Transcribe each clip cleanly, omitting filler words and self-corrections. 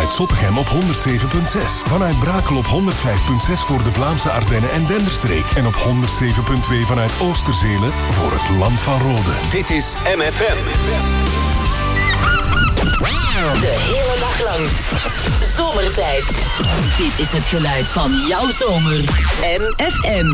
vanuit Zottegem op 107.6. Vanuit Brakel op 105.6 voor de Vlaamse Ardennen en Denderstreek. En op 107.2 vanuit Oosterzelen voor het Land van Rode. Dit is MFM. De hele dag lang. Zomertijd. Dit is het geluid van jouw zomer. MFM.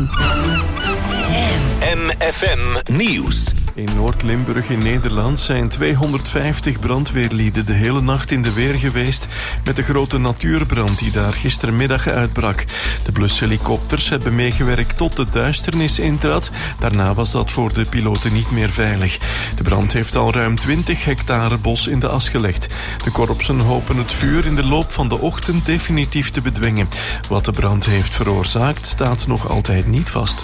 MFM Nieuws. In Noord-Limburg in Nederland zijn 250 brandweerlieden de hele nacht in de weer geweest met de grote natuurbrand die daar gistermiddag uitbrak. De blushelikopters hebben meegewerkt tot de duisternis intrad. Daarna was dat voor de piloten niet meer veilig. De brand heeft al ruim 20 hectare bos in de as gelegd. De korpsen hopen het vuur in de loop van de ochtend definitief te bedwingen. Wat de brand heeft veroorzaakt staat nog altijd niet vast.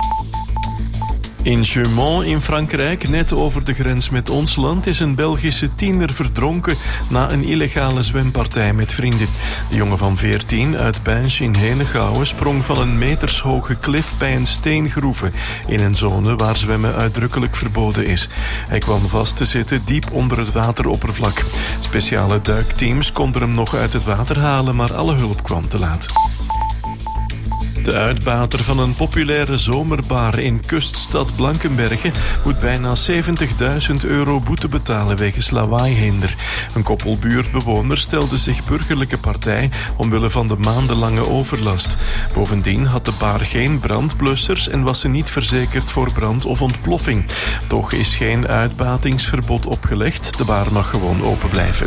In Jeumont in Frankrijk, net over de grens met ons land, is een Belgische tiener verdronken na een illegale zwempartij met vrienden. De jongen van 14 uit Binche in Henegouwen sprong van een metershoge klif bij een steengroeve in een zone waar zwemmen uitdrukkelijk verboden is. Hij kwam vast te zitten diep onder het wateroppervlak. Speciale duikteams konden hem nog uit het water halen, maar alle hulp kwam te laat. De uitbater van een populaire zomerbar in kuststad Blankenberge moet bijna €70.000 boete betalen wegens lawaaihinder. Een koppel buurtbewoners stelde zich burgerlijke partij omwille van de maandenlange overlast. Bovendien had de bar geen brandblussers en was ze niet verzekerd voor brand of ontploffing. Toch is geen uitbatingsverbod opgelegd. De bar mag gewoon open blijven.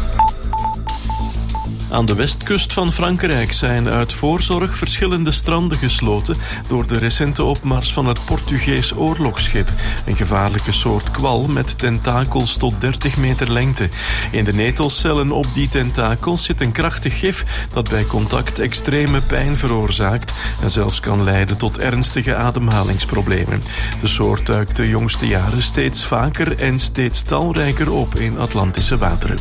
Aan de westkust van Frankrijk zijn uit voorzorg verschillende stranden gesloten door de recente opmars van het Portugees oorlogsschip. Een gevaarlijke soort kwal met tentakels tot 30 meter lengte. In de netelcellen op die tentakels zit een krachtig gif dat bij contact extreme pijn veroorzaakt en zelfs kan leiden tot ernstige ademhalingsproblemen. De soort duikt de jongste jaren steeds vaker en steeds talrijker op in Atlantische wateren.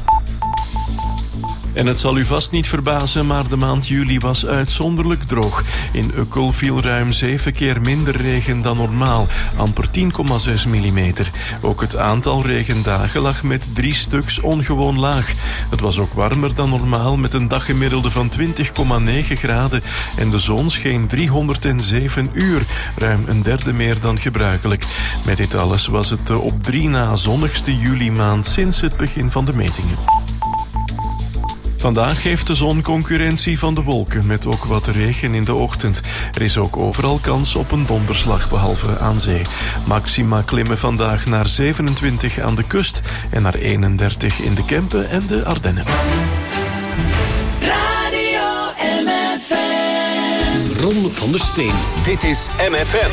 En het zal u vast niet verbazen, maar de maand juli was uitzonderlijk droog. In Ukkel viel ruim 7 keer minder regen dan normaal, amper 10,6 millimeter. Ook het aantal regendagen lag met 3 stuks ongewoon laag. Het was ook warmer dan normaal met een daggemiddelde van 20,9 graden en de zon scheen 307 uur, ruim een derde meer dan gebruikelijk. Met dit alles was het de op 3 na zonnigste juli-maand sinds het begin van de metingen. Vandaag geeft de zon concurrentie van de wolken, met ook wat regen in de ochtend. Er is ook overal kans op een donderslag, behalve aan zee. Maxima klimmen vandaag naar 27 aan de kust en naar 31 in de Kempen en de Ardennen. Radio MFM. Ron van der Steen. Dit is MFM.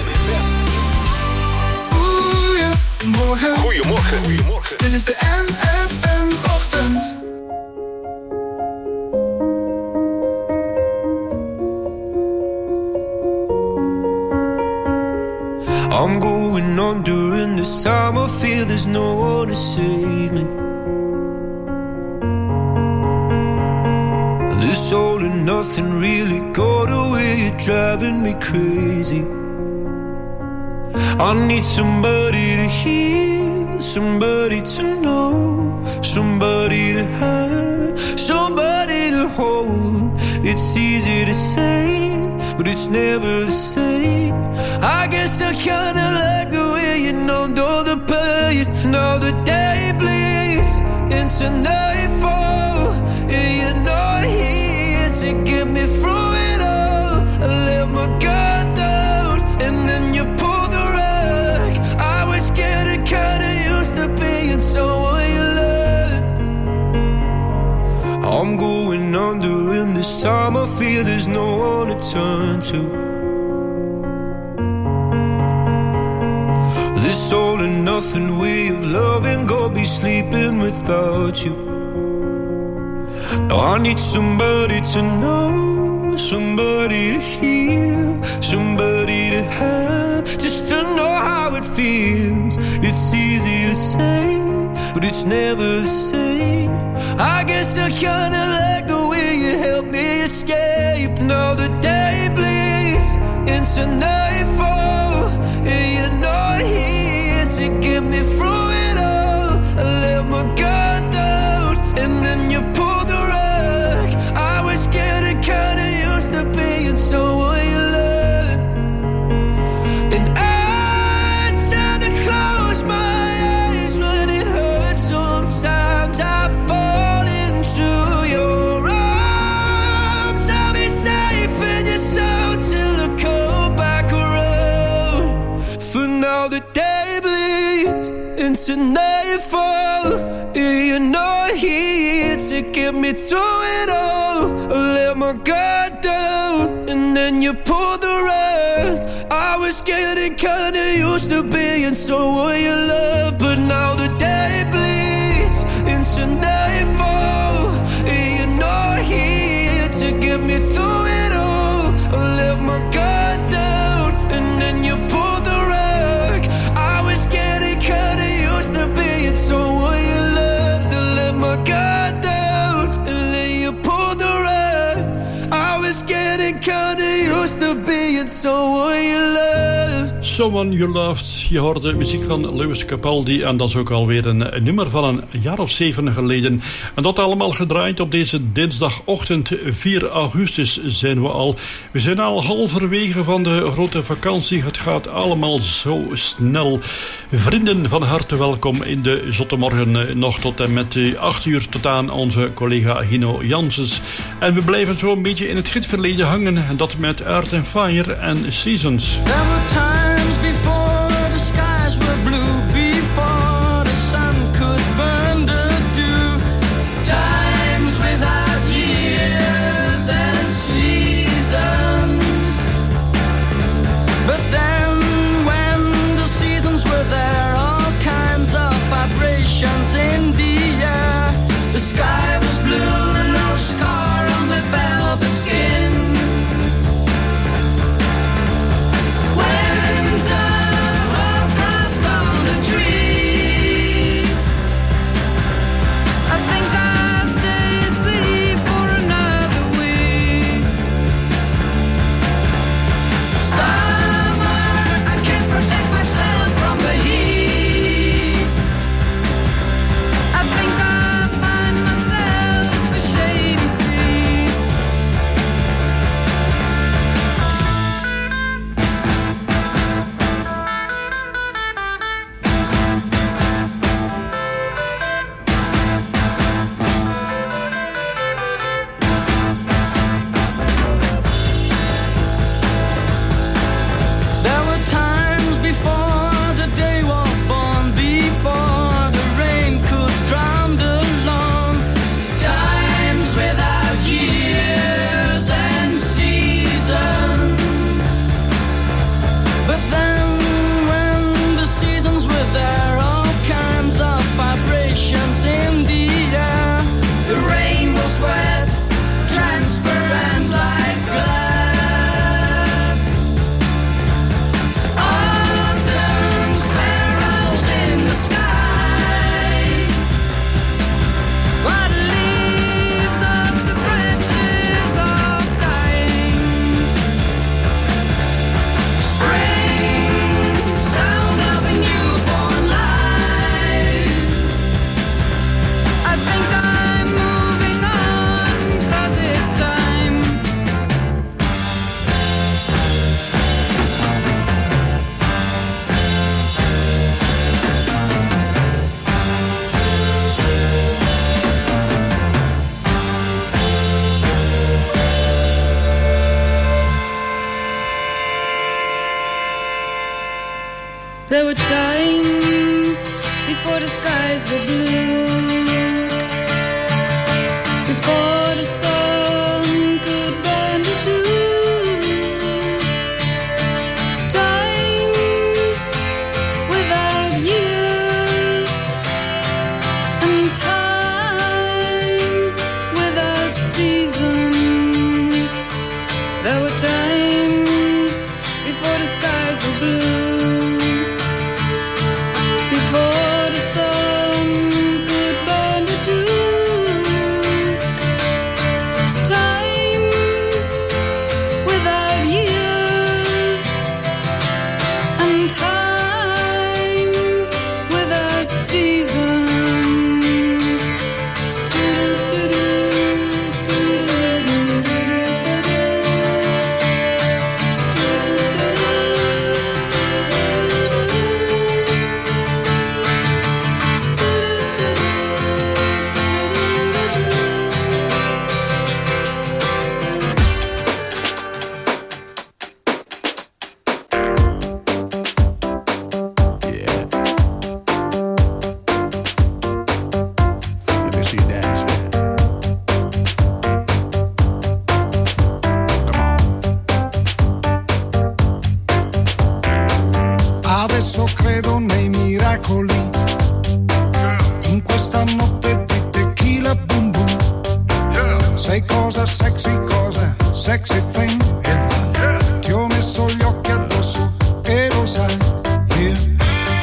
Goedemorgen. Dit is de MFM-ochtend. I'm going under in this time. I feel there's no one to save me. This all and nothing really got away. You're driving me crazy. I need somebody to hear, somebody to know, somebody to have, somebody to hold. It's easy to say, but it's never the same. I guess I kinda like the way you numbed all the pain. Now the day bleeds into nightfall, and you're not here to get me through it all. I let my guard down, and then you pulled the rug. I was getting kinda used to being someone you loved. I'm going under in this time. I feel there's no one to turn to. This all and nothing way of loving, go be sleeping without you. Now I need somebody to know, somebody to hear, somebody to have, just to know how it feels. It's easy to say, but it's never the same. I guess I kinda like the way you help me escape. Now the day bleeds into nightfall, and you're not here to get me through it all. I let my guard down, and then you pulled the rug. into nightfall. You're not here to get me through it all. I let my guard down and then you pulled the rug. I was getting kinda used to being someone you love, but now the day bleeds into nightfall. You're not here to get me through it all. I let my guard down and then you pulled the rug. I was getting kinda used to being someone you love. To let my guard down and then you pulled the rug. I was getting kinda used to being someone you loved. Someone You Loved. Je hoorde muziek van Lewis Capaldi en dat is ook alweer een nummer van een jaar of 7 geleden. En dat allemaal gedraaid op deze dinsdagochtend, 4 augustus zijn we al. We zijn al halverwege van de grote vakantie. Het gaat allemaal zo snel. Vrienden, van harte welkom in de Zottemorgen. Nog tot en met 8 uur tot aan onze collega Hino Janssens. En we blijven zo een beetje in het gidsverleden hangen. En dat met Earth and Fire en Seasons. There were times before the skies were blue, before the sun could burn the dew. Times without years and seasons. But then when the seasons were there, all kinds of vibrations in the air. The sky was blue and no scar on the velvet skin. There were times before the skies were blue, before the sun could burn the dew. Times without years and times without seasons. There were times before the skies were blue, before the sun could cosa, sexy thing. E vai, ti ho messo gli occhi addosso e lo sai, yeah.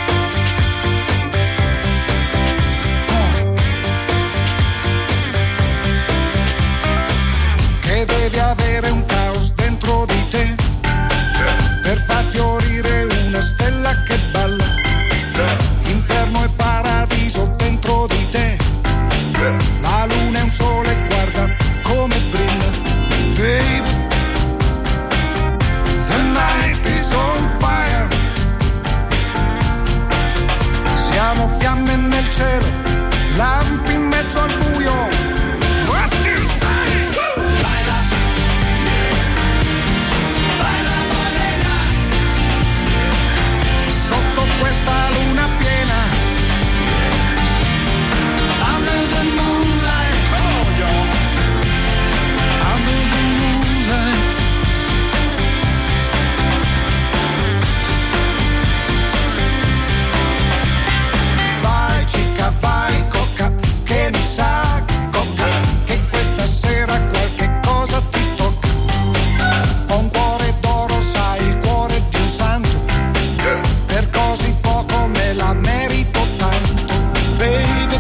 Che devi avere un caos dentro di te per far fiorire una stella che balla. Inferno e paradiso dentro di te. La luna è un sole, guarda come brilla. Baby, the night is on fire. Siamo fiamme nel cielo, lampi in mezzo al buio. What do you say? Baila, baila morena. Sotto questa luna piena. Under the moonlight. Oh, yeah. Under the moonlight. Vai chica, vai coca, che mi sa coca, che questa sera qualche cosa ti tocca. Ho un cuore d'oro, sai, il cuore di un santo. Per così poco me la merito tanto, baby.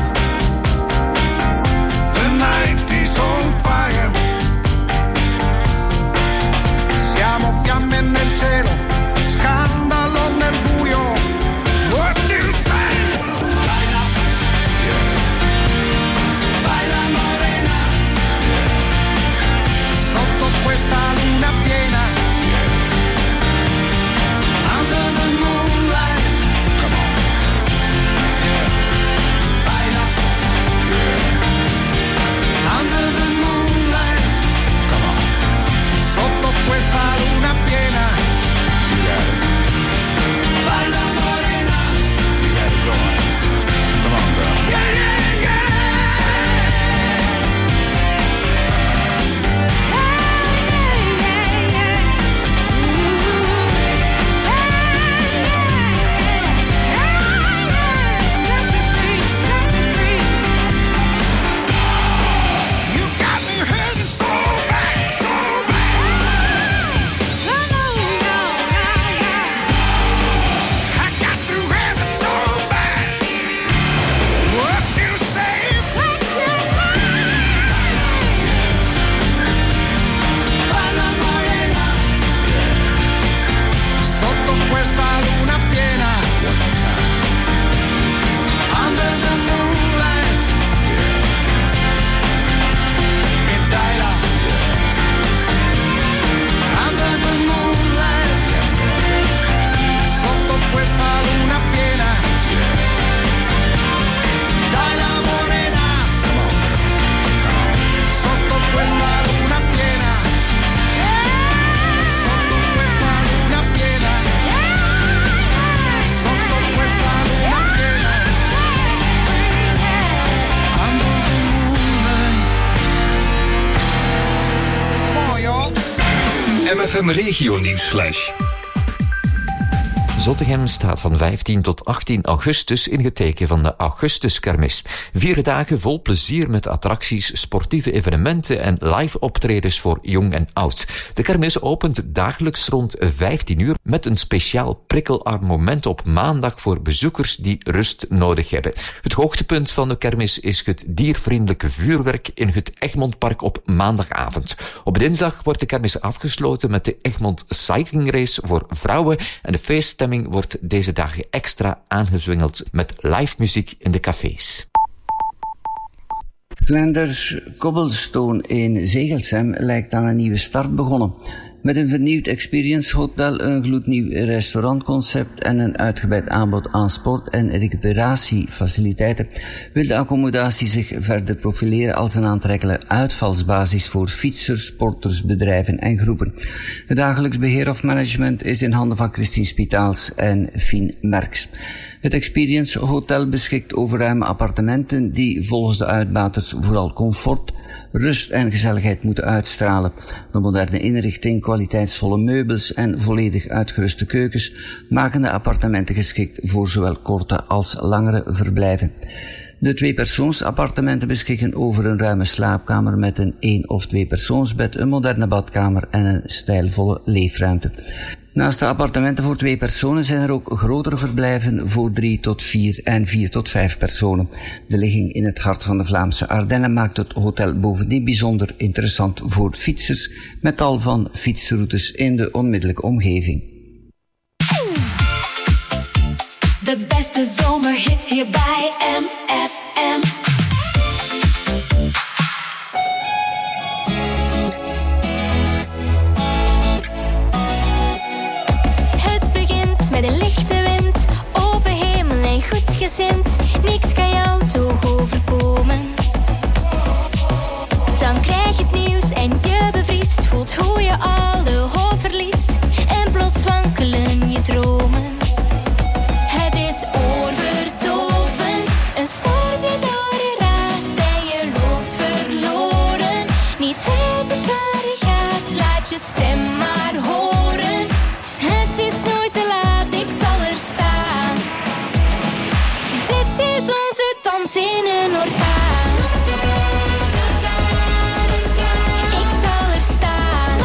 The night is on fire. Siamo fiamme nel cielo, scandalo nel buio. What do you say? Baila, baila morena. Sotto questa luna piena. Under the moonlight. Come on. Yeah. Baila. Under the moonlight. Come on. Sotto questa luna piena. Baila morena. You got it going. Come on, girl. Yeah, yeah, yeah. You got me hurting so bad, so bad. I got to have it so bad. What do you say? Baila morena. Sotto questa luna piena. Under the moonlight. E dai là. Under the moonlight. Sotto questa luna piena. Dai la morena. Sotto questa luna piena. Sotto questa luna piena. Sotto questa luna piena. Under the moonlight. Mooi hoor. MFM Regio Nieuwsflash. Zottegem staat van 15 tot 18 augustus in het teken van de Augustuskermis. 4 dagen vol plezier met attracties, sportieve evenementen en live optredens voor jong en oud. De kermis opent dagelijks rond 15 uur met een speciaal prikkelarm moment op maandag voor bezoekers die rust nodig hebben. Het hoogtepunt van de kermis is het diervriendelijke vuurwerk in het Egmondpark op maandagavond. Op dinsdag wordt de kermis afgesloten met de Egmond Cycling Race voor vrouwen en de feeststemming wordt deze dagen extra aangezwengeld met live muziek in de cafés. Flanders Cobblestone in Zegelsem lijkt aan een nieuwe start begonnen. Met een vernieuwd Experience Hotel, een gloednieuw restaurantconcept en een uitgebreid aanbod aan sport- en recuperatiefaciliteiten wil de accommodatie zich verder profileren als een aantrekkelijke uitvalsbasis voor fietsers, sporters, bedrijven en groepen. Het dagelijks beheer of management is in handen van Christine Spitaals en Fien Merks. Het Experience Hotel beschikt over ruime appartementen die volgens de uitbaters vooral comfort, rust en gezelligheid moeten uitstralen. De moderne inrichting, kwaliteitsvolle meubels en volledig uitgeruste keukens maken de appartementen geschikt voor zowel korte als langere verblijven. De 2-persoonsappartementen beschikken over een ruime slaapkamer met een 1- of 2-persoonsbed, een moderne badkamer en een stijlvolle leefruimte. Naast de appartementen voor 2 personen zijn er ook grotere verblijven voor 3 tot 4 en 4 tot 5 personen. De ligging in het hart van de Vlaamse Ardennen maakt het hotel bovendien bijzonder interessant voor fietsers met tal van fietsroutes in de onmiddellijke omgeving. De beste zomerhits hier bij MFM. Het begint met een lichte wind, open hemel en goed gezind. Niks kan jou toch overkomen. Dan krijg je het nieuws en je bevriest. Voelt hoe je al de hoop verliest. En plots wankelen je dromen. Het is oorverdovend, een stort die door je raast en je loopt verloren. Niet wetend waar je gaat, laat je stem maar horen. Het is nooit te laat, ik zal er staan. Dit is onze dans in een orkaan. Ik zal er staan.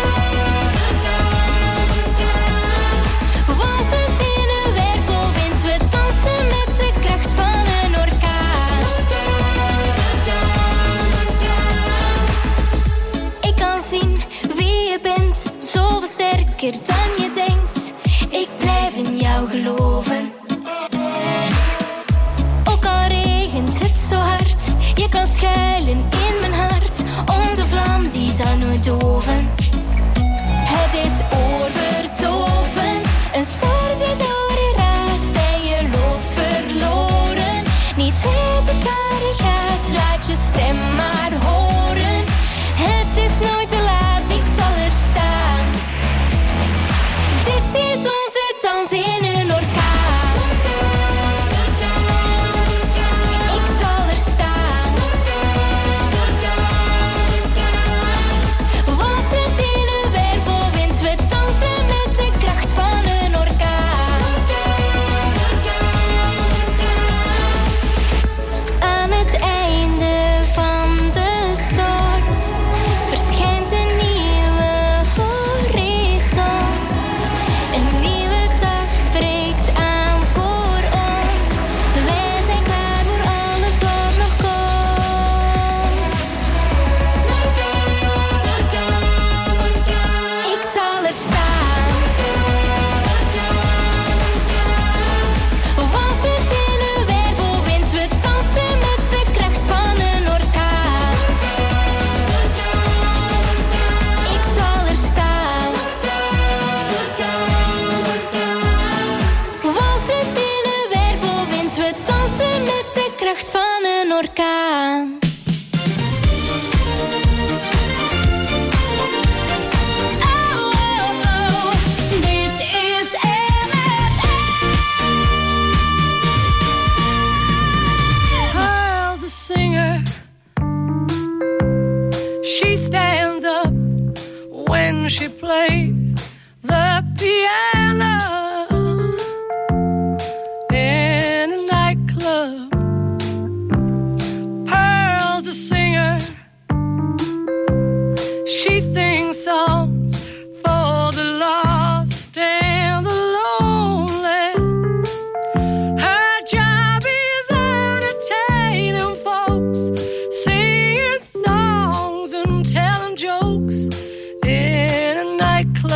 Was het in een wervelwind, we dansen met de kracht van een orkaan. Ik kan zien wie je bent, zoveel sterker dan je denkt. Ik blijf in jou geloven. Ook al regent het zo hard, je kan schuilen in mijn hart. Onze vlam die zal nooit doven. Het is oorverdovend, een stort die door je raast en je loopt verloren. Niet wetend waar je gaat, laat je stem maar horen. Het is nooit te laat, ik zal er staan. Dit is onze dans in een orkaan. Ik zal er staan. Was het in een wervelwind, we dansen met de kracht van een orkaan. Aan het einde van de storm verschijnt een nieuwe horizon. Een nieuwe dag breekt aan voor ons. Wij zijn klaar voor alles wat nog komt. Ik zal er staan. Was het in een wervelwind, we dansen met de kracht van een orkaan. Ik zal er staan. Was het in een wervelwind, we dansen met de kracht van een orkaan. Oh, oh, oh, dit is Pearl's a singer. She stands up when she plays the piano in a nightclub. Pearl's a singer. She sings songs for the lost and the lonely. Her job is entertaining folks, singing songs and telling jokes in a nightclub.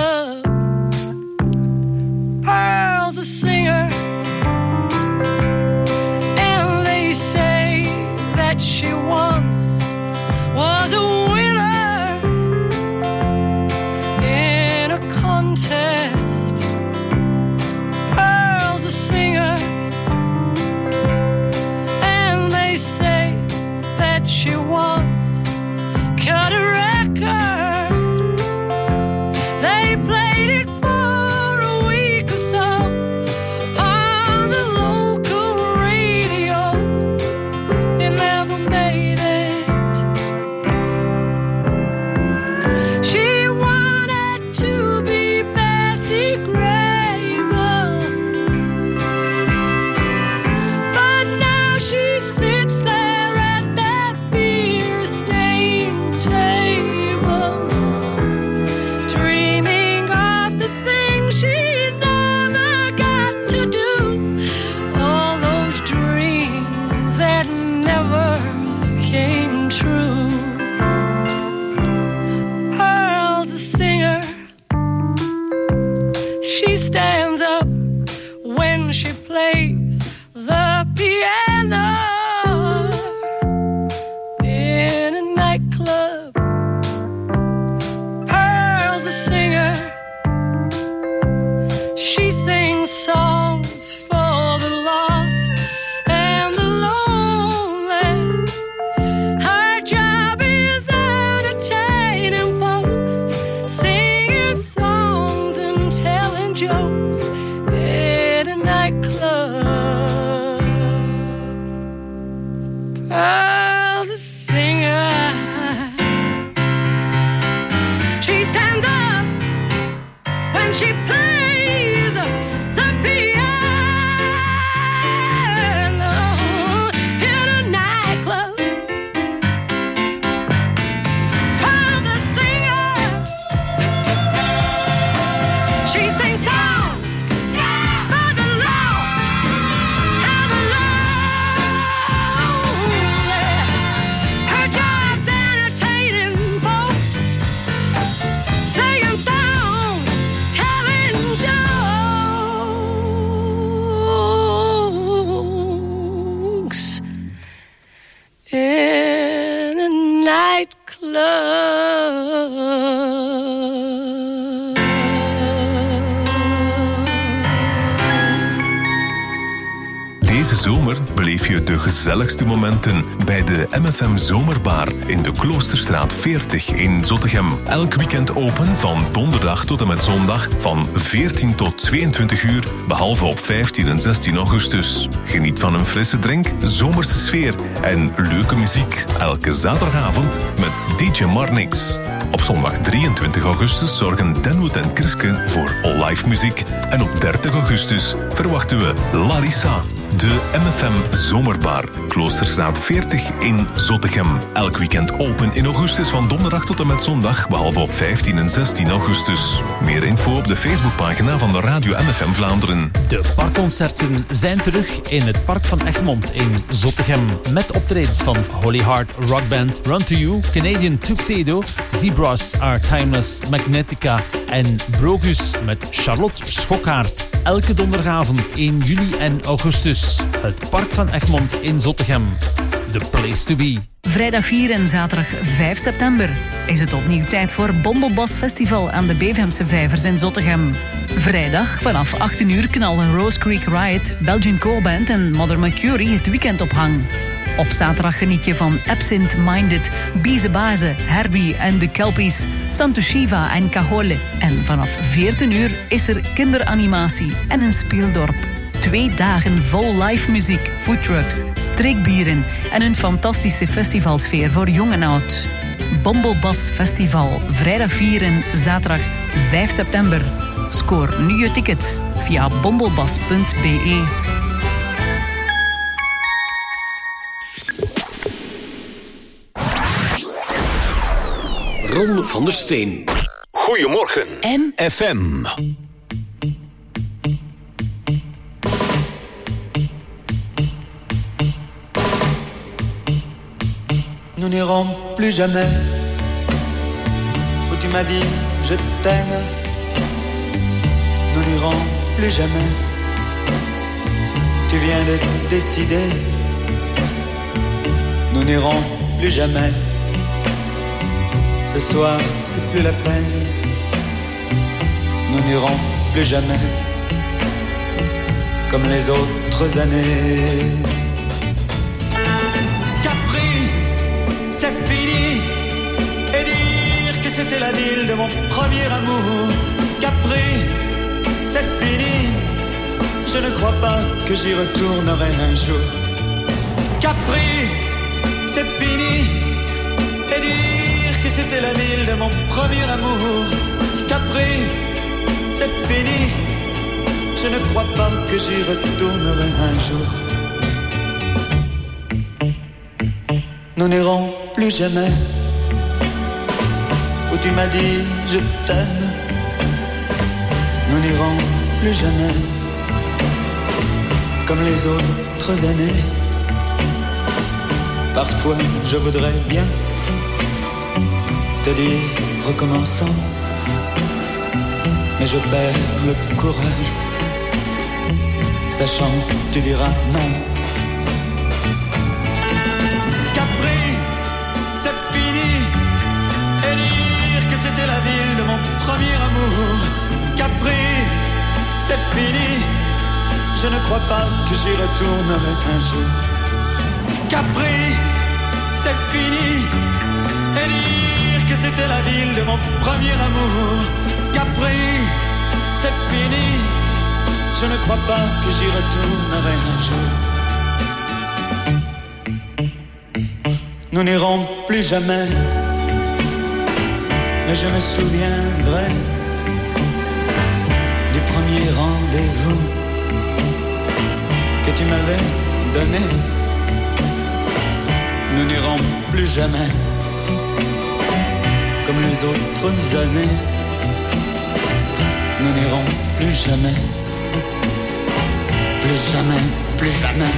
nightclub. Deze zomer beleef je de gezelligste momenten bij de MFM Zomerbar in de Kloosterstraat 40 in Zottegem. Elk weekend open van donderdag tot en met zondag van 14 tot 22 uur, behalve op 15 en 16 augustus. Geniet van een frisse drink, zomerse sfeer en leuke muziek. Elke zaterdagavond met DJ Marnix. Op zondag 23 augustus zorgen Denwood en Kriske voor live muziek. En op 30 augustus verwachten we Larissa. De MFM Zomerbar, Kloosterstraat 40 in Zottegem. Elk weekend open in augustus van donderdag tot en met zondag, behalve op 15 en 16 augustus. Meer info op de Facebookpagina van de Radio MFM Vlaanderen. De parkconcerten zijn terug in het Park van Egmond in Zottegem. Met optredens van Holy Heart Rock Band, Run To You, Canadian Tuxedo, Zebras Are Timeless, Magnetica en Brogus met Charlotte Schokkaert. Elke donderdagavond in juli en augustus. Het Park van Egmond in Zottegem. The place to be. Vrijdag 4 en zaterdag 5 september is het opnieuw tijd voor Bombelbos Festival aan de Bevemse Vijvers in Zottegem. Vrijdag vanaf 18 uur knallen Rose Creek Riot, Belgian Core Band en Mother Mercury het weekend op hang. Op zaterdag geniet je van Absent Minded, Biezebaze, Herbie en de Kelpies, Santo Shiva en Cajole. En vanaf 14 uur is er kinderanimatie en een speeldorp. 2 dagen vol live muziek, foodtrucks, streekbieren en een fantastische festivalsfeer voor jong en oud. Bombelbas Festival, vrijdag 4 en zaterdag 5 september. Scoor nu je tickets via bombelbas.be. Ron van der Steen. Goedemorgen. FM. Nous n'irons plus jamais où tu m'as dit je t'aime. Nous n'irons plus jamais. Tu viens de décider. Nous n'irons plus jamais. Ce soir, c'est plus la peine. Nous n'irons plus jamais comme les autres années. Capri, c'est fini. Et dire que c'était la ville de mon premier amour. Capri, c'est fini. Je ne crois pas que j'y retournerai un jour. Capri, c'est fini. Et dire que c'était la ville de mon premier amour. Capri, c'est fini. Je ne crois pas que j'y retournerai un jour. Nous n'irons plus jamais où tu m'as dit je t'aime. Nous n'irons plus jamais comme les autres années. Parfois je voudrais bien te dire recommençons, mais je perds le courage, sachant que tu diras non. Capri, c'est fini. Et dire que c'était la ville de mon premier amour. Capri, c'est fini. Je ne crois pas que j'y retournerai un jour. Capri, c'est fini. Et dire que c'était la ville de mon premier amour. Capri, c'est fini. Je ne crois pas que j'y retournerai un jour. Nous n'irons plus jamais, mais je me souviendrai du premier rendez-vous que tu m'avais donné. Nous n'irons plus jamais comme les autres années. Nous n'irons plus jamais, plus jamais, plus jamais.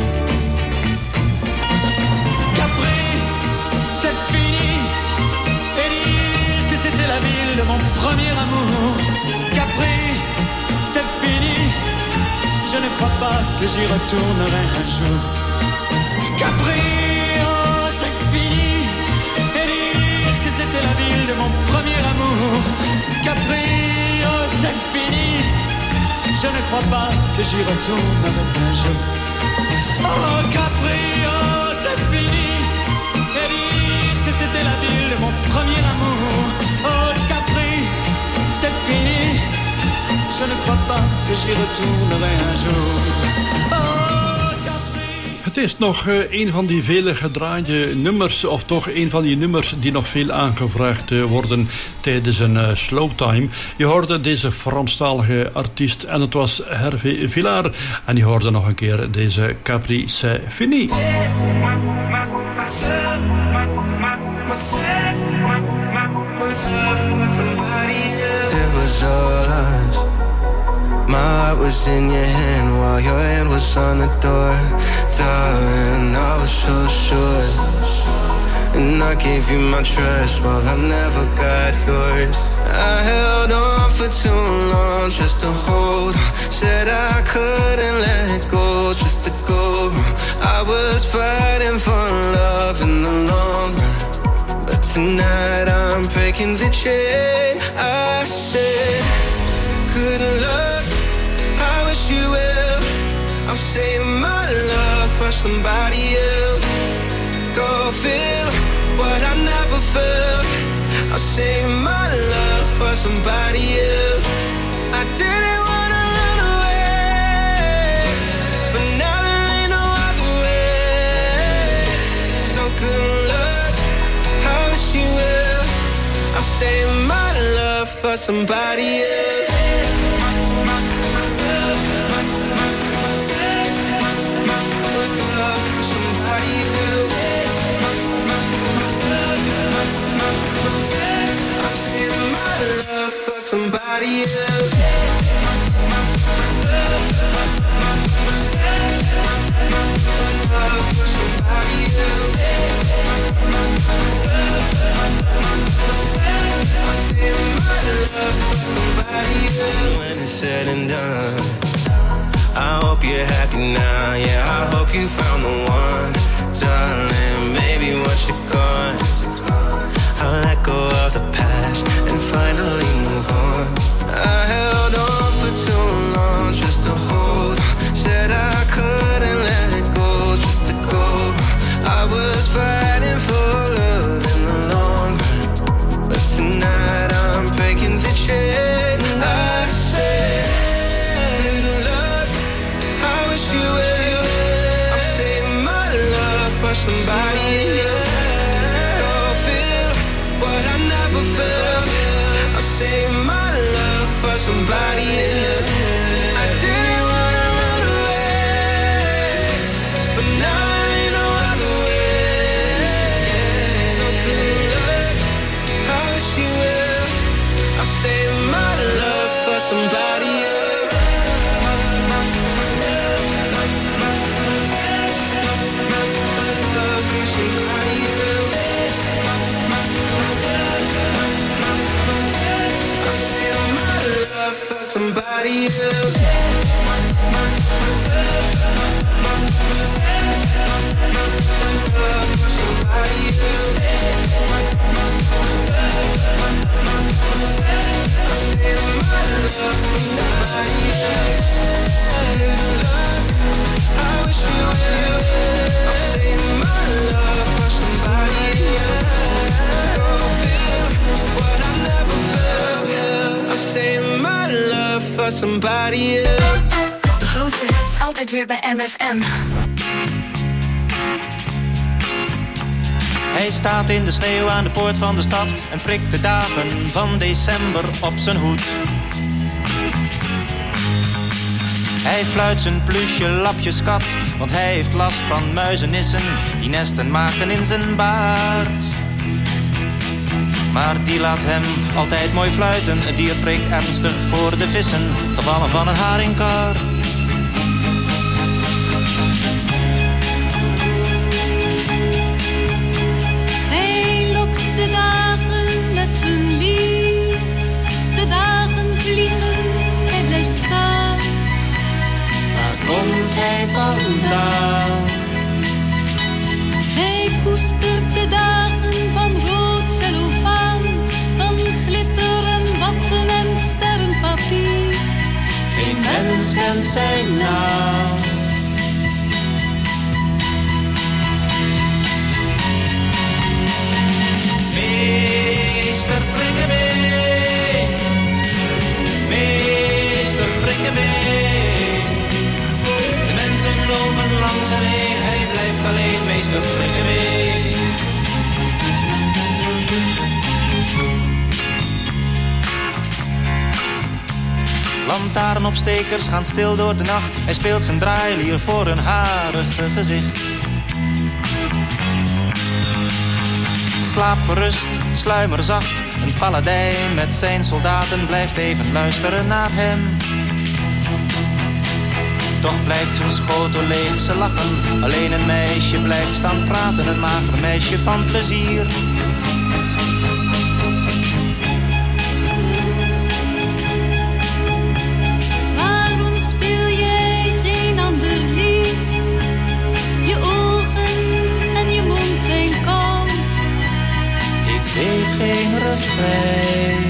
Capri, c'est fini. Et dire que c'était la ville de mon premier amour. Capri, c'est fini. Je ne crois pas que j'y retournerai un jour. Capri, oh, c'est fini. crois pas que j'y retournerai un jour. Oh Capri, oh c'est fini. Et dire que c'était la ville de mon premier amour. Oh Capri, c'est fini. Je ne crois pas que j'y retournerai un jour. Het is nog een van die vele gedraaide nummers, of toch een van die nummers die nog veel aangevraagd worden tijdens een slow time. Je hoorde deze Franstalige artiest en het was Hervé Villard. En je hoorde nog een keer deze Capri, c'est fini. It was all us. My heart was in your hand while your hand was on the door. Darling, I was so sure. And I gave you my trust while I never got yours. I held on for too long just to hold on. Said I couldn't let go just to go. I was fighting for love in the long run. But tonight I'm breaking the chain. I said, good luck, I wish you well. I'm saving my love for somebody else. Go feel what I never felt. I'll save my love for somebody else. I didn't wanna run away, but now there ain't no other way. So good luck, I wish you well. I'm saving my love for somebody else. Somebody else. When it's said and done, I hope you're happy now. Yeah, I hope you found the one, darling. Maybe once you're gone, I'll let go of the past and finally move on. I held on for too long just to hold on. Said I couldn't let it go just to go. I was fighting for love in the long run. But tonight I'm breaking the chain. I said, good luck, I wish you well. I'm saving my love for somebody else. Save my love for somebody else. I didn't wanna run away, but now there ain't no other way. So good luck, I wish you well. I'll save my love for somebody else. Somebody else. Somebody else. De grootste hits altijd weer bij MFM. Hij staat in de sneeuw aan de poort van de stad en prikt de dagen van december op zijn hoed. Hij fluit zijn plusje lapjeskat, want hij heeft last van muizenissen die nesten maken in zijn baard. Maar die laat hem altijd mooi fluiten. Het dier preekt ernstig voor de vissen, gevallen van een haringkar. Hij lokt de dagen met zijn lied. De dagen vliegen, hij blijft staan. Waar komt hij vandaan? Hij koestert de dagen van rood cellofaan, van glitter en watten en sterrenpapier. Geen mens zijn naam. Meester Prikkebeen, meester Prikkebeen. De mensen lopen langs hem heen, hij blijft alleen meester Prikkebeen. Lantaarnopstekers gaan stil door de nacht. Hij speelt zijn draailier voor een harige gezicht. Slaap gerust, sluimer zacht. Een paladijn met zijn soldaten blijft even luisteren naar hem. Toch blijft zijn schotel leeg, ze lachen. Alleen een meisje blijft staan praten, een mager meisje van plezier. Weet geen refrein.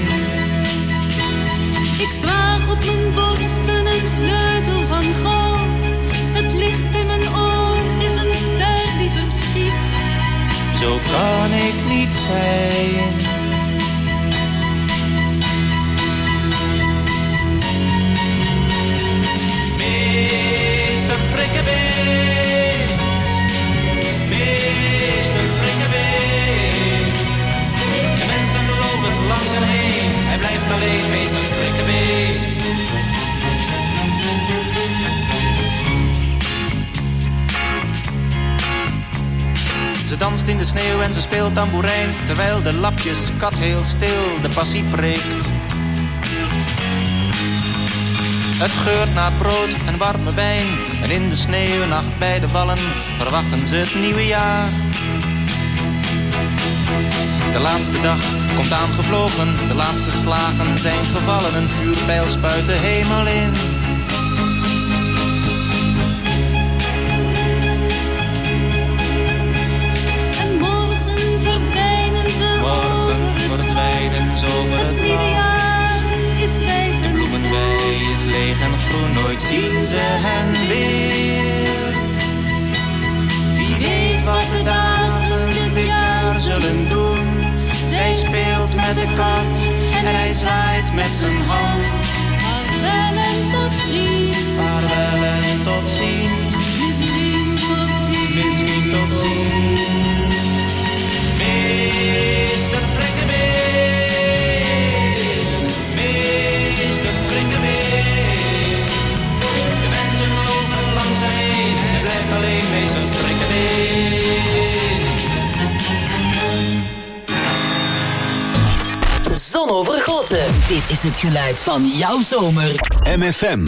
Ik draag op mijn borsten een sleutel van goud. Het licht in mijn oog is een ster die verschiet. Zo kan ik niet zijn. Meester Prikkebeen, meester Prikkebeen. De mensen lopen langs hem heen, hij blijft alleen meester Prikkebeen. Ze danst in de sneeuw en ze speelt tamboerijn, terwijl de lapjeskat heel stil de passie preekt. Het geurt naar brood en warme wijn, en in de sneeuwnacht bij de wallen verwachten ze het nieuwe jaar. De laatste dag komt aangevlogen, de laatste slagen zijn gevallen, een vuurpijl spuit de hemel in. En morgen verdwijnen ze over het nieuwe jaar is wijd en de bloemenwei is leeg en groen, nooit zien ze hen weer. Wie weet wat de dagen dit jaar zullen doen. Zij speelt met de kat en hij zwaait met zijn hand. Vaarwel en tot ziens. Vaarwel en tot ziens. Misschien tot ziens. Misschien tot ziens. Meester Prikkebeen, meester Prikkebeen. De mensen lopen langs hem heen, hij blijft alleen meester Prikkebeen. Zonovergoten. Dit is het geluid van jouw zomer. MFM.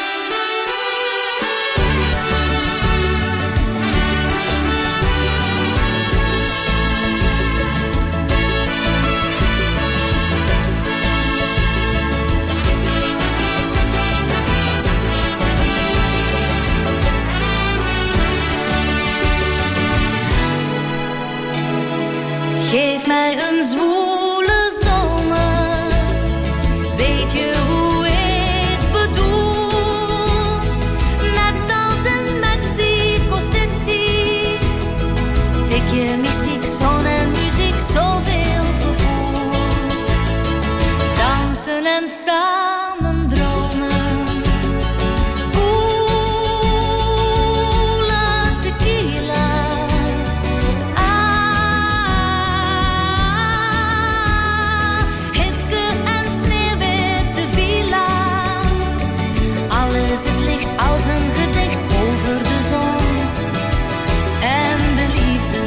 Geef mij een zwoele zomer, weet je hoe ik bedoel? Net als in Mexico City, dikke mystiek, zon en muziek, zoveel gevoel. Dansen en samen dromen, koele tequila. Alles is licht als een gedicht over de zon en de liefde.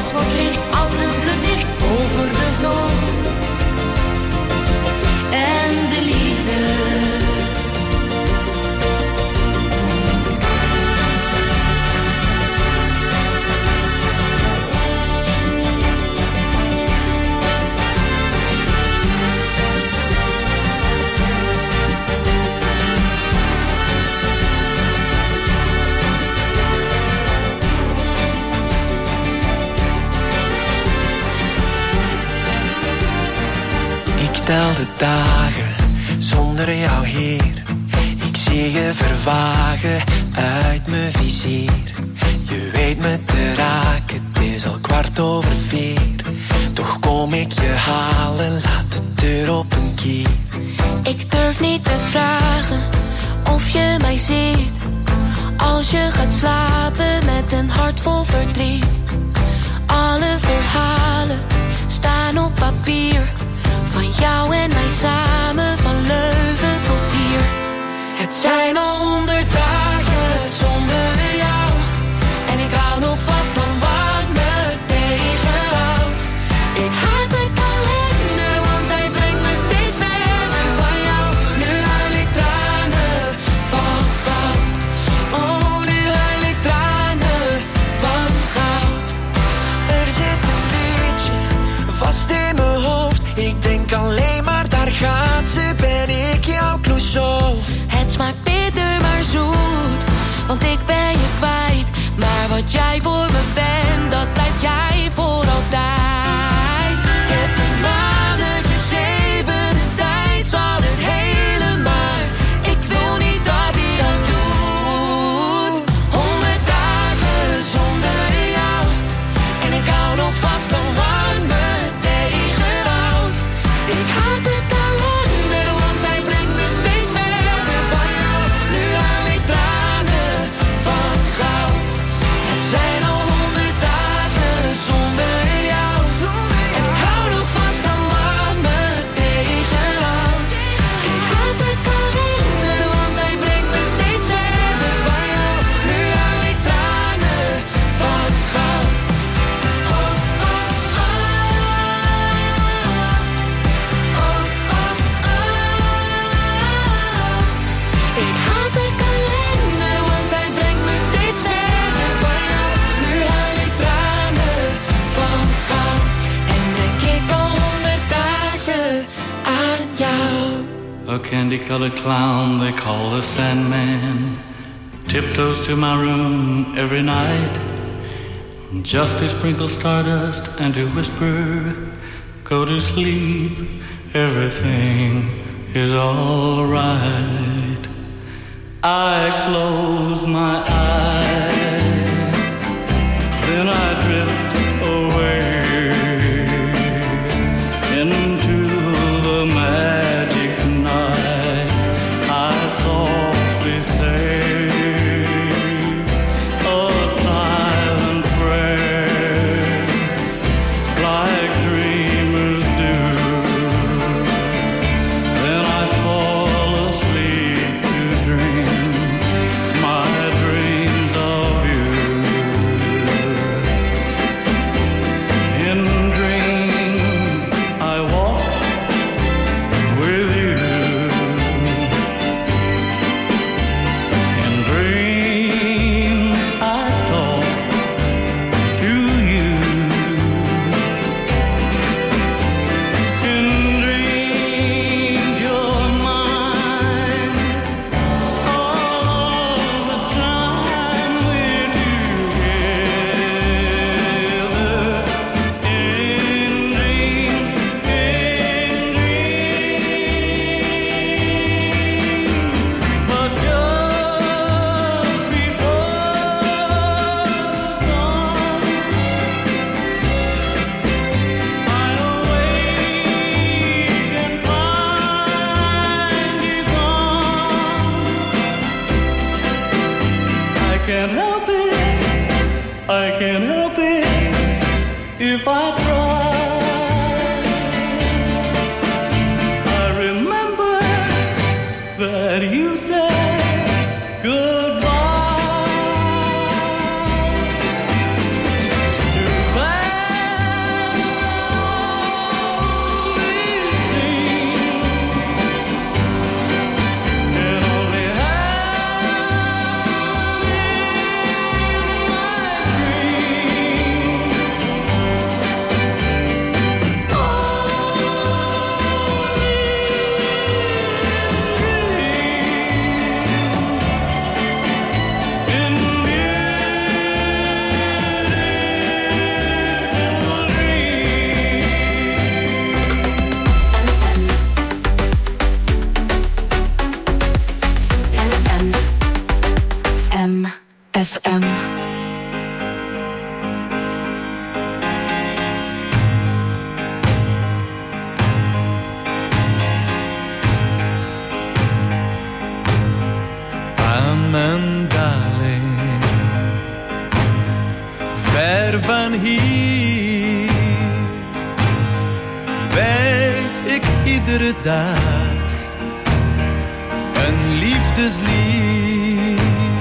alles wordt licht als een gedicht over de zon en de liefde. Ik tel de dagen zonder jou hier. Ik zie je vervagen uit mijn vizier. Je weet me te raken, het is al 4:15. Toch kom ik je halen, laat de deur op een kier. Ik durf niet te vragen of je mij ziet. Als je gaat slapen met een hart vol verdriet. Alle verhalen staan op papier. Van jou en mij samen, van Leuven tot hier. Het zijn al 100 dagen zonder jou. En ik hou nog vast aan wat me tegenhoudt. Ik haat de kalender, want hij brengt me steeds verder van jou. Nu huil ik tranen van goud. Oh, nu huil ik tranen van goud. Er zit een liedje vast in mijn hoofd. Ik denk alleen maar, daar gaat ze, ben ik jouw Clouseau. Het smaakt bitter maar zoet, want ik ben je kwijt. Maar wat jij voor me bent, dat blijf jij voor altijd. Ik heb de maanden gegeven, de tijd zal het helen, maar ik wil niet dat hij dat doet. 100 dagen zonder jou, en ik hou nog vast aan wat me tegenhoudt. Ik haat de kalender, want hij brengt me steeds verder van jou. Nu huil ik tranen van goud. Het zijn al 100 dagen zonder jou. En ik hou nog vast aan wat me tegenhoudt. Ik haat de kalender, want hij brengt me steeds verder van jou. Nu huil ik tranen van goud. Oh, oh, oh. Ik haat de kalender, want hij brengt me steeds verder van jou. Nu huil ik tranen van goud. En denk ik al 100 dagen aan jou. A candy-colored clown they call the Sandman tiptoes to my room every night, just to sprinkle stardust and to whisper, go to sleep, everything is all right. I close my eyes, then I drift away into the magic night. I softly say a silent prayer, like dreamers do. Then I fall asleep to dream my dreams of you. In dreams I walk with you. In dreams I talk to you. In dreams you're mine all the time we're together. In dreams, but just before dawn, I awake and find you gone. I can't help it, I can't help it if I try. I remember that you said goodbye. Too bad hier wijd ik iedere dag een liefdeslied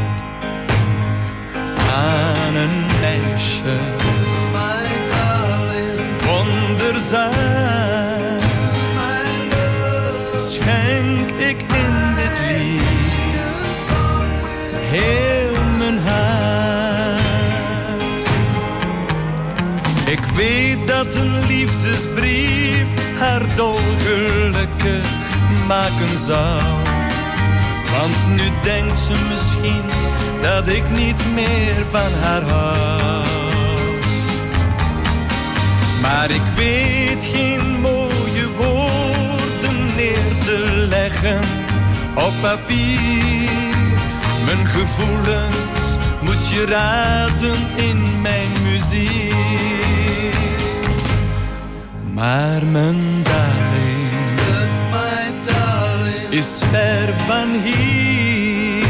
aan een meisje. Wonderzaam schenk ik in dit lied heel mijn hart. Ik weet dat een liefdesbrief haar dolgelukkig maken zou. Want nu denkt ze misschien dat ik niet meer van haar hou. Maar ik weet geen mooie woorden neer te leggen op papier. Mijn gevoelens moet je raden in mijn muziek. Maar mijn darling is ver van hier.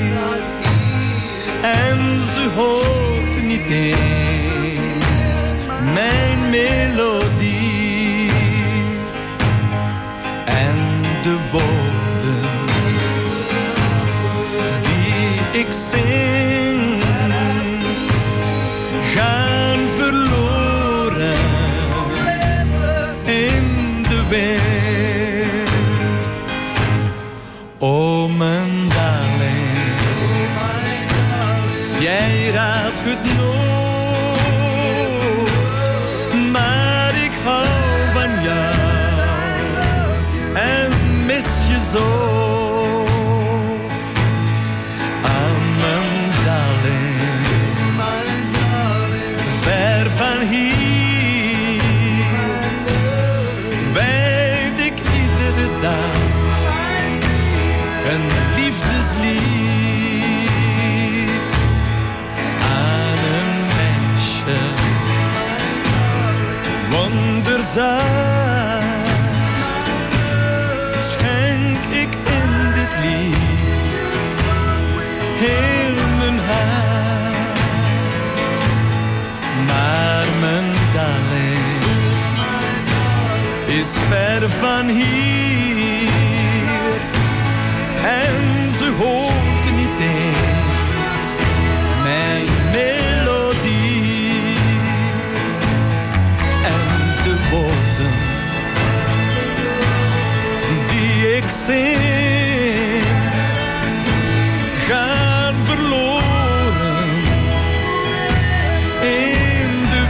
En ze hoort niet eens mijn melodie. En de woorden die ik zing gaan verloren in de wind. Oh mijn darling, jij raadt het nooit, maar ik hou van jou en mis je zo. Ah, mijn darling, ver van hier wijd ik iedere dag een liefdeslied aan een meisje. Wonderzaam schenk ik in dit lied heel mijn hart. Maar mijn darling is ver van hier. En ze hoort niet eens mijn melodie. En de woorden die ik zing gaan verloren in de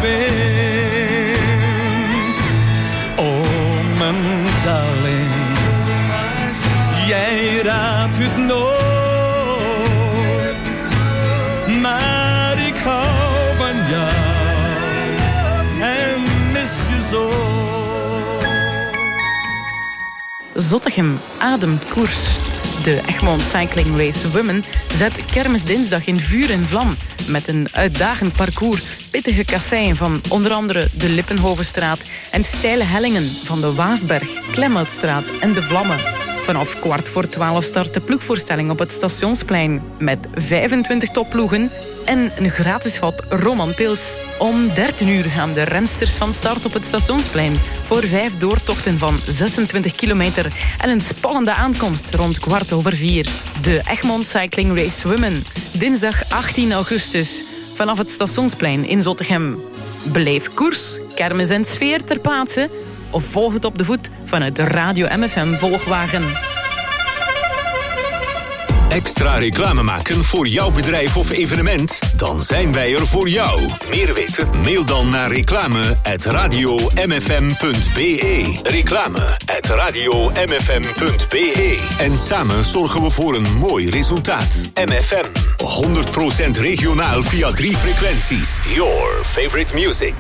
wind. Oh, mijn darling, jij raadt het nooit, maar ik hou van jou en mis je zo. Zottegem ademt koers. De Egmond Cycling Race Women zet Kermisdinsdag in vuur en vlam met een uitdagend parcours, pittige kasseien van onder andere de Lippenhovenstraat en steile hellingen van de Waasberg, Klemhoutstraat en de Vlammen. Vanaf 11:15 start de ploegvoorstelling op het Stationsplein met 25 topploegen en een gratis vat Romanpils. Om 13:00 gaan de rensters van start op het Stationsplein voor 5 doortochten van 26 kilometer en een spannende aankomst rond 4:15. De Egmond Cycling Race Women, dinsdag 18 augustus, vanaf het Stationsplein in Zottegem. Beleef koers, kermis en sfeer ter plaatse of volg het op de voet vanuit de Radio MFM Volgwagen. Extra reclame maken voor jouw bedrijf of evenement? Dan zijn wij er voor jou. Meer weten? Mail dan naar reclame@radiomfm.be. Reclame@radiomfm.be. En samen zorgen we voor een mooi resultaat. MFM, 100% regionaal via 3 frequenties. Your favorite music.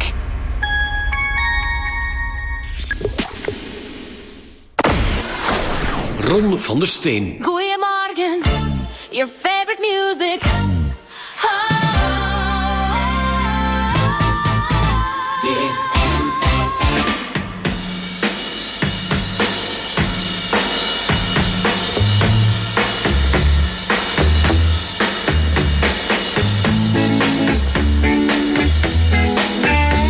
Ron van der Steen. Goedemorgen, your favorite music. Dit is MFM.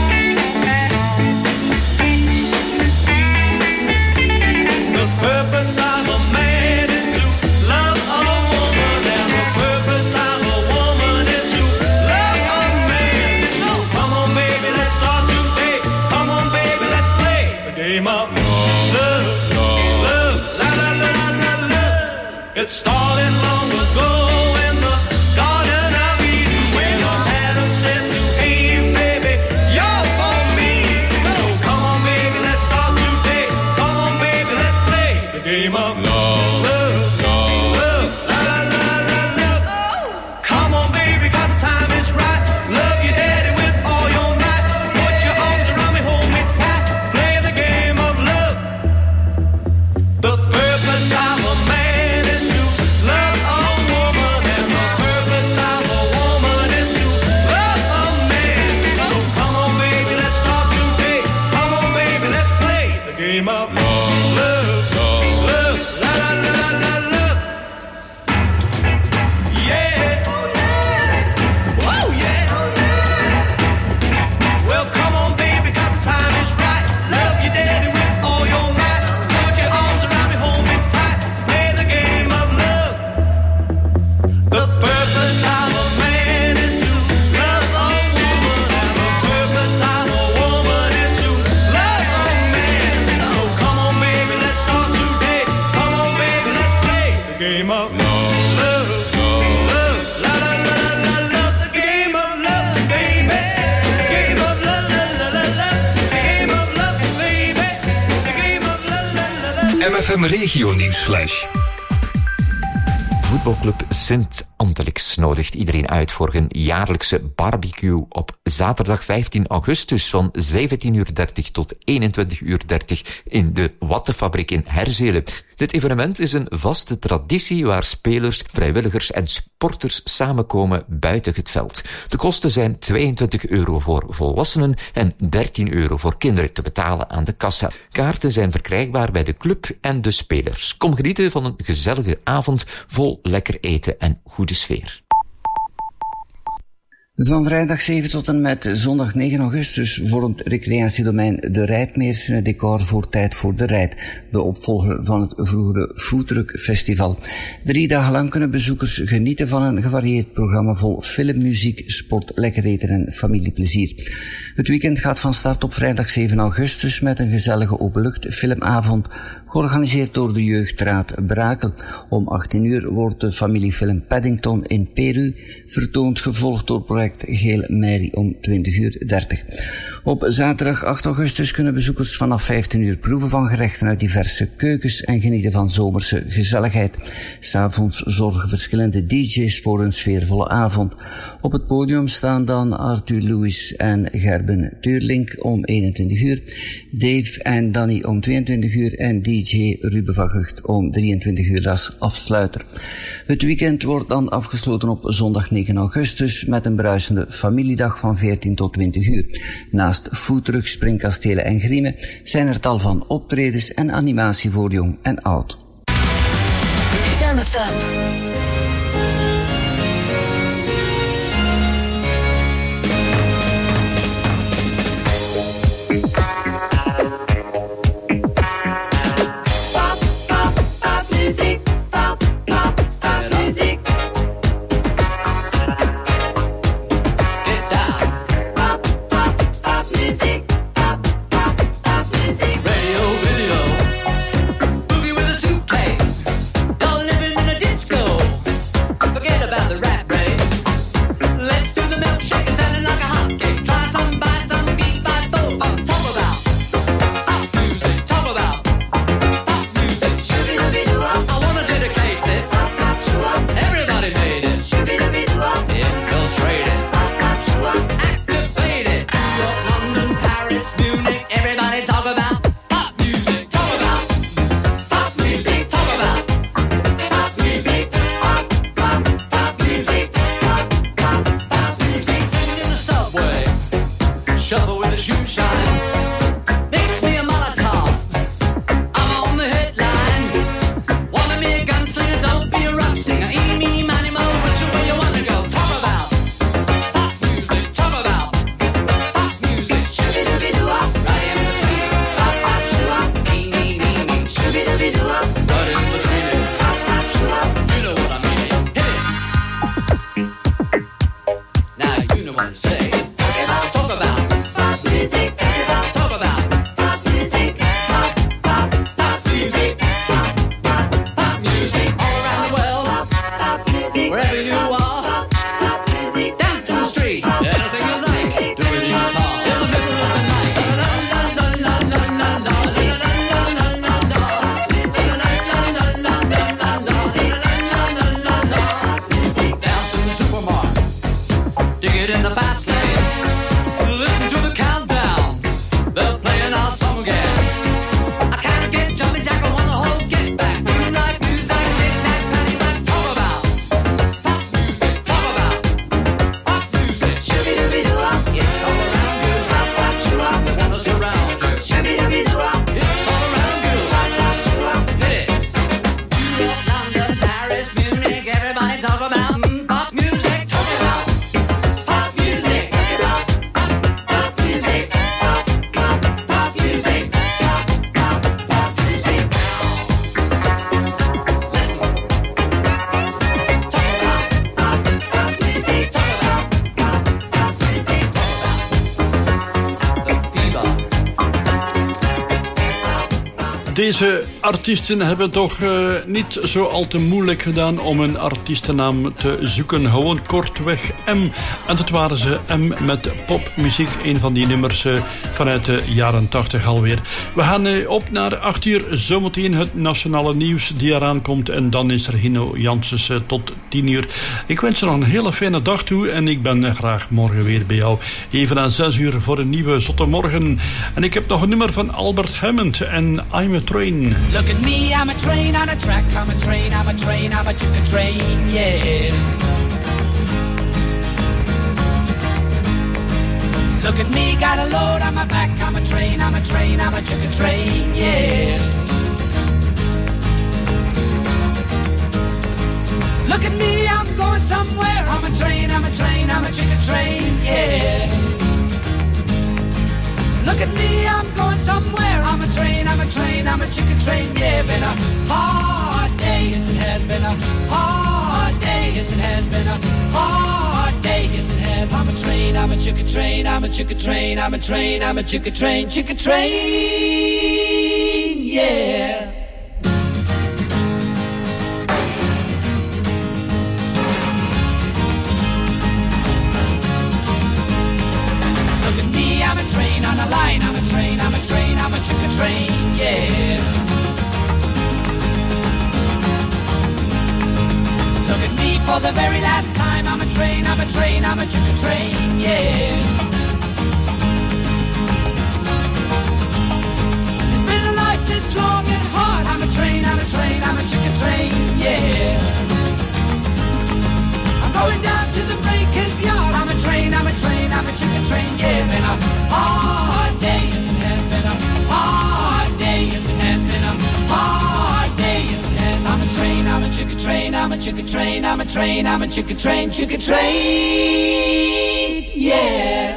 MFM Regio Nieuwsflash. Voetbalclub Sint-Antelix nodigt iedereen uit voor hun jaarlijkse barbecue op zaterdag 15 augustus van 17:30 tot 21:30 in de Wattenfabriek in Herzelen. Dit evenement is een vaste traditie waar spelers, vrijwilligers en sporters samenkomen buiten het veld. De kosten zijn €22 voor volwassenen en €13 voor kinderen te betalen aan de kassa. Kaarten zijn verkrijgbaar bij de club en de spelers. Kom genieten van een gezellige avond vol lekker eten en goede sfeer. Van vrijdag 7 tot en met zondag 9 augustus vormt recreatiedomein De Rijdmeers een decor voor Tijd voor de Rijd, de opvolger van het vroegere Foodtruck Festival. 3 dagen lang kunnen bezoekers genieten van een gevarieerd programma vol film, muziek, sport, lekker eten en familieplezier. Het weekend gaat van start op vrijdag 7 augustus met een gezellige openlucht filmavond, georganiseerd door de Jeugdraad Brakel. Om 18 uur wordt de familiefilm Paddington in Peru vertoond, gevolgd door project Geel Mary om 20:30. Op zaterdag 8 augustus kunnen bezoekers vanaf 15 uur proeven van gerechten uit diverse keukens en genieten van zomerse gezelligheid. 's Avonds zorgen verschillende DJ's voor een sfeervolle avond. Op het podium staan dan Arthur Lewis en Gerben Tuurlink om 21 uur, Dave en Danny om 22 uur en DJ Ruben van Gucht om 23 uur als afsluiter. Het weekend wordt dan afgesloten op zondag 9 augustus met een bruisende familiedag van 14 tot 20 uur. Naast foodtrucks, springkastelen en griemen zijn er tal van optredens en animatie voor jong en oud. Deze artiesten hebben toch niet zo al te moeilijk gedaan om een artiestennaam te zoeken. Gewoon kortweg M. En dat waren ze, M met popmuziek. Een van die nummers vanuit de jaren 80 alweer. We gaan op naar 8 uur. Zometeen het nationale nieuws die eraan komt. En dan is er Hino Janssens tot 10 uur. Ik wens je nog een hele fijne dag toe. En ik ben graag morgen weer bij jou. Even aan 6 uur voor een nieuwe Zotte Morgen. En ik heb nog een nummer van Albert Hammond en I'm a Train. Look at me, I'm a train on a track. I'm a train, I'm a train, I'm a chicken train, yeah. Look at me, got a load on my back. I'm a train, I'm a train, I'm a chicken train, yeah. Look at me, I'm going somewhere. I'm a train, I'm a train, I'm a chicken train, yeah. Look at me, I'm going somewhere. I'm a train, I'm a train, I'm a chicken train, yeah. Been a hard day, yes it has. Been a hard day, yes it has. Been a hard day, yes it has. I'm a train, I'm a chicken train, I'm a chicken train, I'm a train, I'm a chicken train, yeah. I'm a train on a line, I'm a train, I'm a train, I'm a chicken train, yeah. Look at me for the very last time, I'm a train, I'm a train, I'm a chicken train, yeah. It's been a life that's long and hard, I'm a train, I'm a train, I'm a chicken train, yeah. I'm going down to the breaker's yard, I'm a train, I'm a train, I'm a chicken train, yeah. Been a hard day, yes it has. Been a hard day, yes it has. Been a hard day, yes it has. I'm a train, I'm a chicken train, I'm a chicken train, I'm a train, I'm a chicken train, yeah.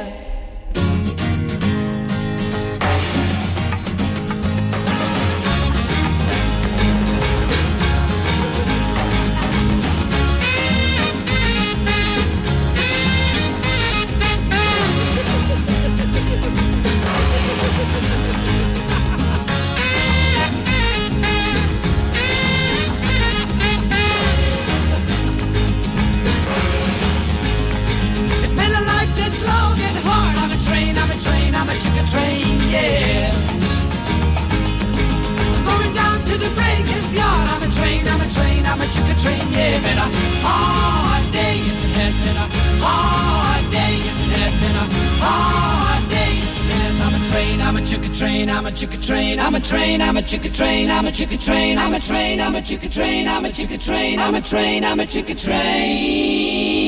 I'm a chicken train, I'm a train, I'm a chicken train, I'm a chicken train, I'm a train, I'm a chicken train, I'm a chicken train, I'm a train, I'm a chicken train.